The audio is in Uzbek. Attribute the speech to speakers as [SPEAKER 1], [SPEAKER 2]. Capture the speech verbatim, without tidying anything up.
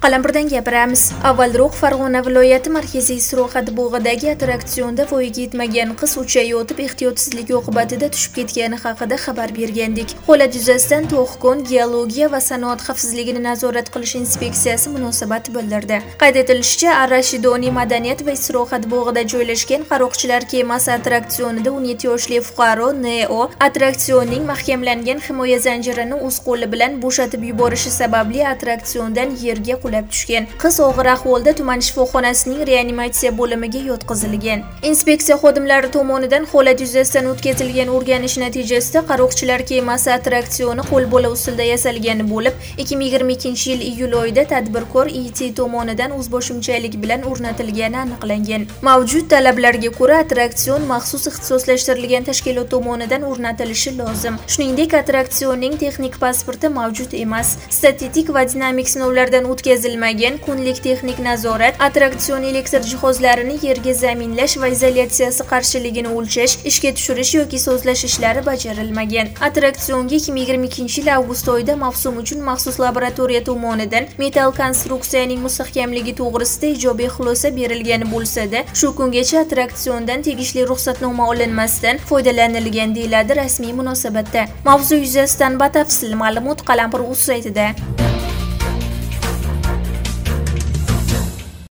[SPEAKER 1] Qalampirdan gapiramiz. Avvalroq Farg'ona viloyati markaziy istirohat bog'idagi attraksionda voyaga yetmagan qiz uchayotib ehtiyotsizlik oqibatida tushib ketgani haqida xabar bergandik. Holat yuzasidan To'xkon geologiya va sanoat xavfsizligini nazorat qilish inspeksiyasi munosabat bildirdi. Qayd etilishicha, Ar-Rashidoniy madaniyat va istirohat bog'ida joylashgan qaroqchilar kemasi attraksionida o'n yetti yoshli fuqaro N O attraksionning mahkamlangan himoya zanjirini o'z qo'li bilan bo'shatib yuborishi sababli attraksiondan yerga qulab tushgan. Qiz og'ir ahvolda tuman shifoxonasining reanimatsiya bo'limiga yotqizilgan. Inspeksiya xodimlari tomonidan holat yuzasidan o'tkazilgan o'rganish natijasida qaroqchilar kemasi attraksioni qo'lbola usulda yasalgani bo'lib, ikki ming yigirma ikkinchi yil iyul oyida tadbirkor I T tomonidan o'zboshimchalik bilan o'rnatilgani aniqlangan. Mavjud talablarga ko'ra attraksion maxsus ixtisoslashtirilgan tashkilot tomonidan o'rnatilishi lozim. Shuningdek, attraksionning texnik pasporti mavjud emas. Statik va dinamik sinovlardan o'tkazilmagan kunlik texnik nazorat, attraksion elektr jihozlarini yerga zaminlash va izolyatsiyasi qarshiligini o'lchash, ishga tushirish yoki sozlash ishlari bajarilmagan. Attraksionga ikki ming yigirma ikkinchi yil avgust oyida mavsum uchun maxsus laboratoriya tomonidan metall konstruksiyaning mustahkamligi to'g'risida ijobiy xulosa berilgani bo'lsa-da, shu kungacha attraksiondan tegishli ruxsatnoma olinmasdan foydalanilgan, deyiladi rasmiy munosabatda. Mavzu yuzasidan batafsil ma'lumot Qalampir.uz saytida.